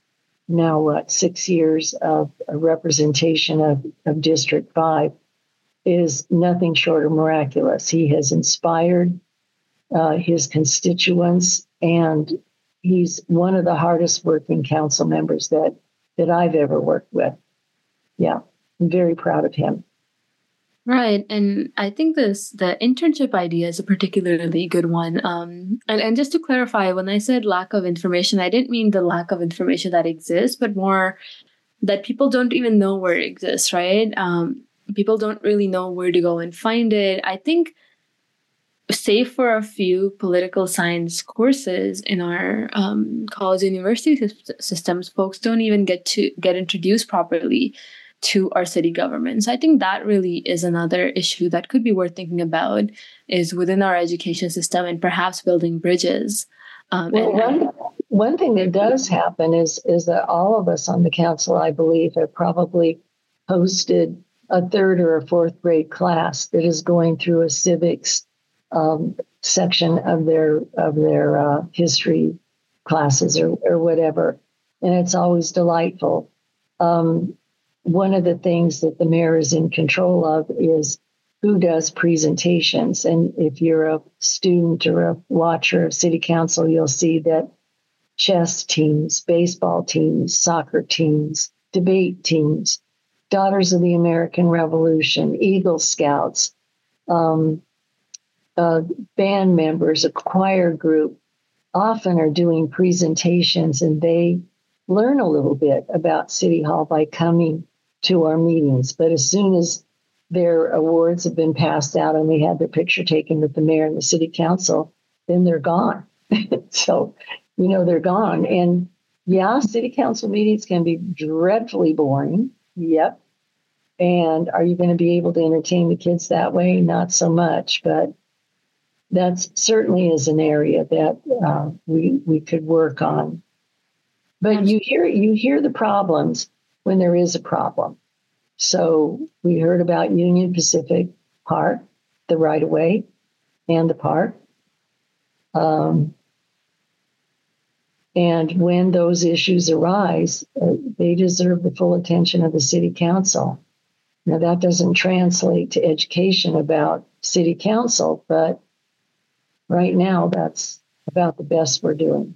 now what six years of representation of, of District five is nothing short of miraculous. He has inspired uh, his constituents, and he's one of the hardest working council members that, that I've ever worked with. Yeah, I'm very proud of him. Right. And I think this the internship idea is a particularly good one. Um, and, and just to clarify, when I said lack of information, I didn't mean the lack of information that exists, but more that people don't even know where it exists, right? Um, people don't really know where to go and find it. I think, save for a few political science courses in our um, college and university systems, folks don't even get to get introduced properly to our city government. So I think that really is another issue that could be worth thinking about, is within our education system and perhaps building bridges. Um, well, and, one, one thing that does happen is, is that all of us on the council, I believe, have probably hosted a third or a fourth grade class that is going through a civics um, section of their of their uh, history classes or, or whatever. And it's always delightful. Um, One of the things that the mayor is in control of is who does presentations. And if you're a student or a watcher of city council, you'll see that chess teams, baseball teams, soccer teams, debate teams, Daughters of the American Revolution, Eagle Scouts, um, uh, band members, a choir group, often are doing presentations, and they learn a little bit about City Hall by coming to our meetings. But as soon as their awards have been passed out and they had their picture taken with the mayor and the city council, then they're gone. So, you know, they're gone. And yeah, city council meetings can be dreadfully boring. Yep. And are you going to be able to entertain the kids that way? Not so much, but that's certainly is an area that uh, we we could work on. But you hear you hear the problems when there is a problem. So we heard about Union Pacific Park, the right-of-way, and the park. Um, and when those issues arise, uh, they deserve the full attention of the city council. Now, that doesn't translate to education about city council, but right now that's about the best we're doing.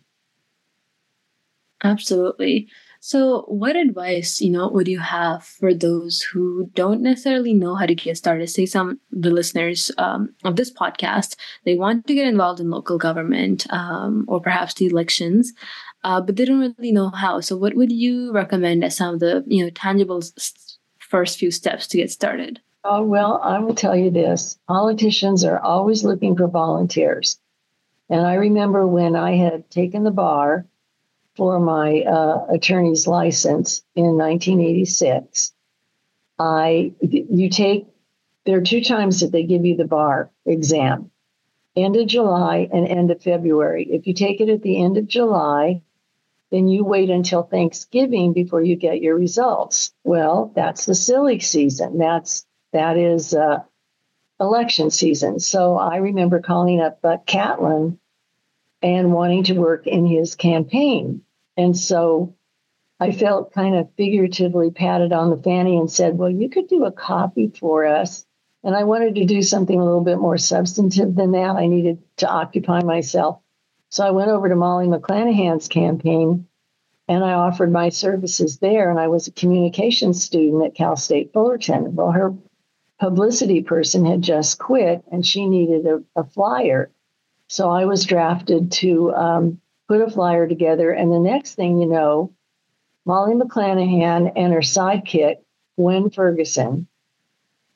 Absolutely. So what advice, you know, would you have for those who don't necessarily know how to get started? Say some of the listeners um, of this podcast, they want to get involved in local government um, or perhaps the elections, uh, but they don't really know how. So what would you recommend as some of the, you know, tangible s- first few steps to get started? Oh, well, I will tell you this. Politicians are always looking for volunteers. And I remember when I had taken the bar for my uh, attorney's license in nineteen eighty-six, I you take there are two times that they give you the bar exam, end of July and end of February. If you take it at the end of July, then you wait until Thanksgiving before you get your results. Well, that's the silly season. That's that is uh, election season. So I remember calling up Buck Catlin and wanting to work in his campaign. And so I felt kind of figuratively patted on the fanny and said, well, you could do a copy for us. And I wanted to do something a little bit more substantive than that. I needed to occupy myself. So I went over to Molly McClanahan's campaign and I offered my services there. And I was a communications student at Cal State Fullerton. Well, her publicity person had just quit and she needed a, a flyer. So I was drafted to um, put a flyer together. And the next thing you know, Molly McClanahan and her sidekick, Gwen Ferguson,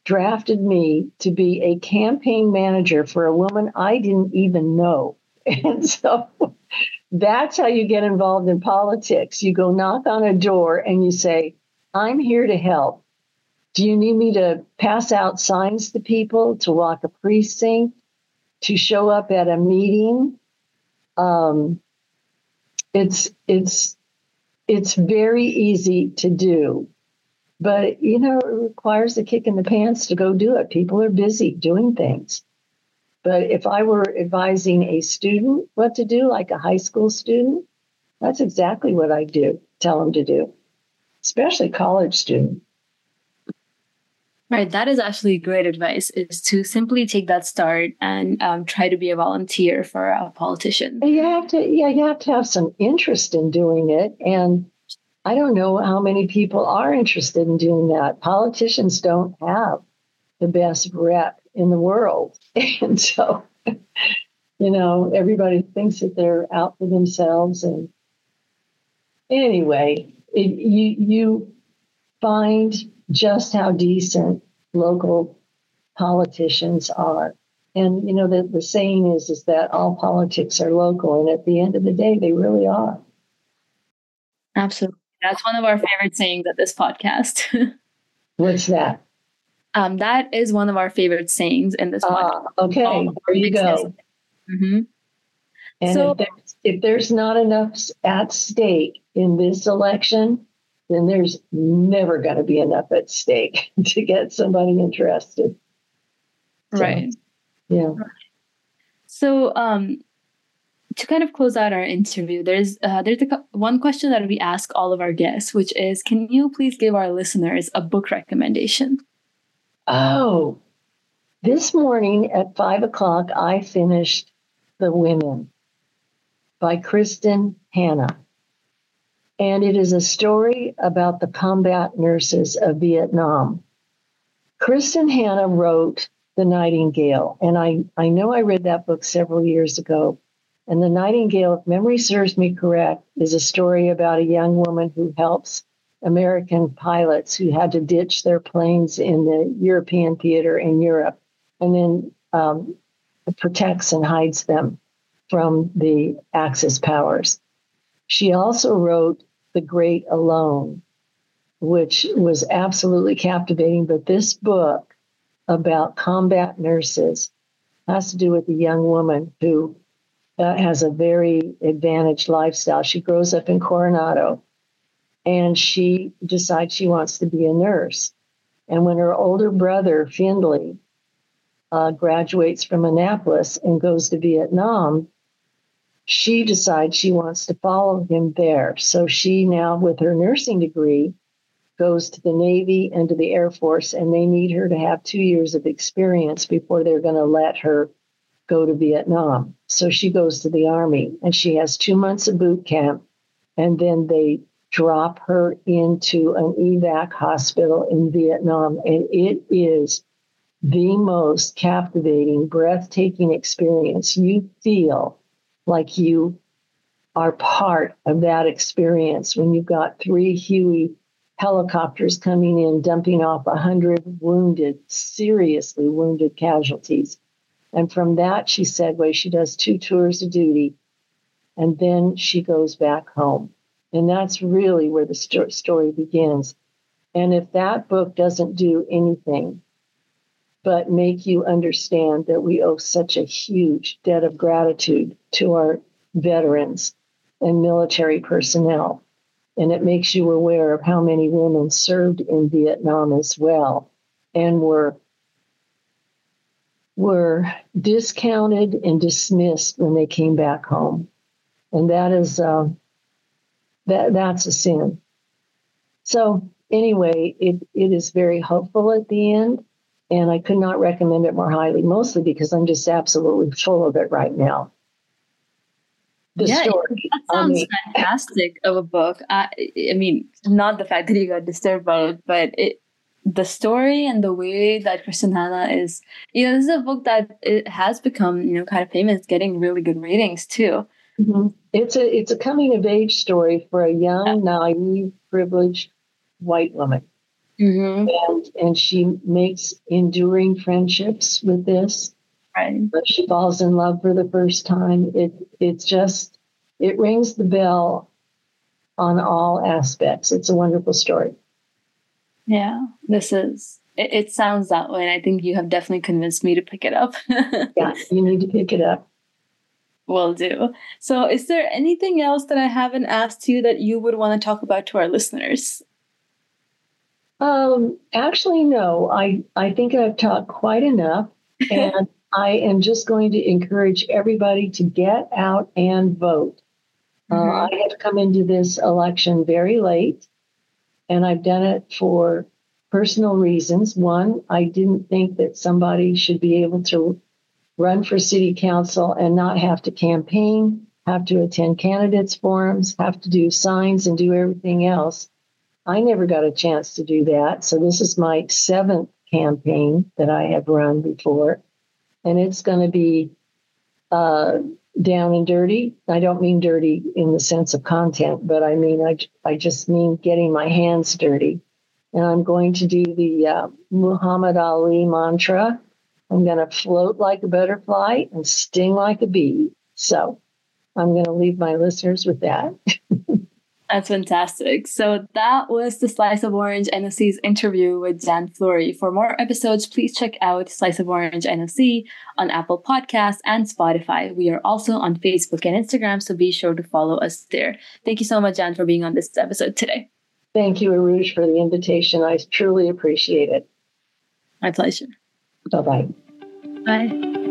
drafted me to be a campaign manager for a woman I didn't even know. And so that's how you get involved in politics. You go knock on a door and you say, I'm here to help. Do you need me to pass out signs to people, to walk a precinct, to show up at a meeting? Um, it's it's it's very easy to do, but you know it requires a kick in the pants to go do it. People are busy doing things. But if I were advising a student what to do, like a high school student, that's exactly what I do. Tell them to do, especially college student. Right, that is actually great advice, is to simply take that start and um, try to be a volunteer for a politician. You have to, yeah, you have to have some interest in doing it. And I don't know how many people are interested in doing that. Politicians don't have the best rep in the world. And so, you know, everybody thinks that they're out for themselves. And anyway, it, you, you find just how decent local politicians are. And, you know, the, the saying is, is that all politics are local. And at the end of the day, they really are. Absolutely. That's one of our favorite sayings at this podcast. What's that? Um, that is one of our favorite sayings in this podcast. Uh, okay, there you go. Mm-hmm. And so, if, there's, if there's not enough at stake in this election, then there's never going to be enough at stake to get somebody interested. So, right. Yeah. Right. So, um, to kind of close out our interview, there's uh, there's a, one question that we ask all of our guests, which is, can you please give our listeners a book recommendation? Oh, this morning at five o'clock, I finished The Women by Kristin Hannah. And it is a story about the combat nurses of Vietnam. Kristin Hannah wrote The Nightingale. And I, I know I read that book several years ago. And The Nightingale, if memory serves me correct, is a story about a young woman who helps American pilots who had to ditch their planes in the European theater in Europe, and then um, protects and hides them from the Axis powers. She also wrote The Great Alone, which was absolutely captivating. But this book about combat nurses has to do with a young woman who uh, has a very advantaged lifestyle. She grows up in Coronado, and she decides she wants to be a nurse. And when her older brother, Findlay, uh, graduates from Annapolis and goes to Vietnam, she decides she wants to follow him there. So she now, with her nursing degree, goes to the Navy and to the Air Force, and they need her to have two years of experience before they're going to let her go to Vietnam. So she goes to the Army, and she has two months of boot camp, and then they drop her into an evac hospital in Vietnam. And it is the most captivating, breathtaking experience. You feel like you are part of that experience when you've got three Huey helicopters coming in, dumping off one hundred wounded, seriously wounded casualties. And from that, she segues, she does two tours of duty, and then she goes back home. And that's really where the sto- story begins. And if that book doesn't do anything but make you understand that we owe such a huge debt of gratitude to our veterans and military personnel, and it makes you aware of how many women served in Vietnam as well and were were discounted and dismissed when they came back home. And that is uh, that that's a sin. So anyway, it, it is very hopeful at the end, and I could not recommend it more highly, mostly because I'm just absolutely full of it right now. The yeah, story. That sounds I mean, fantastic of a book. I, I mean, not the fact that you got disturbed by it, but it, the story and the way that Kristin Hannah is, you know, this is a book that it has become, you know, kind of famous, getting really good ratings too. Mm-hmm. It's a it's a coming of age story for a young, naive, privileged white woman. Mm-hmm. and and she makes enduring friendships with this. Right. But she falls in love for the first time. It it's just it rings the bell on all aspects. It's a wonderful story. Yeah, this is. It, it sounds that way, and I think you have definitely convinced me to pick it up. Yeah, you need to pick it up. Will do. So, is there anything else that I haven't asked you that you would want to talk about to our listeners? Um, actually, no. I I think I've talked quite enough, and I am just going to encourage everybody to get out and vote. Mm-hmm. Uh, I have come into this election very late, and I've done it for personal reasons. One, I didn't think that somebody should be able to run for city council and not have to campaign, have to attend candidates forums, have to do signs and do everything else. I never got a chance to do that. So this is my seventh campaign that I have run before. And it's going to be uh, down and dirty. I don't mean dirty in the sense of content, but I mean, I, I just mean getting my hands dirty. And I'm going to do the uh, Muhammad Ali mantra. I'm going to float like a butterfly and sting like a bee. So I'm going to leave my listeners with that. That's fantastic. So that was the Slice of Orange N O C's interview with Jan Flory. For more episodes, please check out Slice of Orange N O C on Apple Podcasts and Spotify. We are also on Facebook and Instagram, so be sure to follow us there. Thank you so much, Jan, for being on this episode today. Thank you, Aruj, for the invitation. I truly appreciate it. My pleasure. Bye-bye. Bye.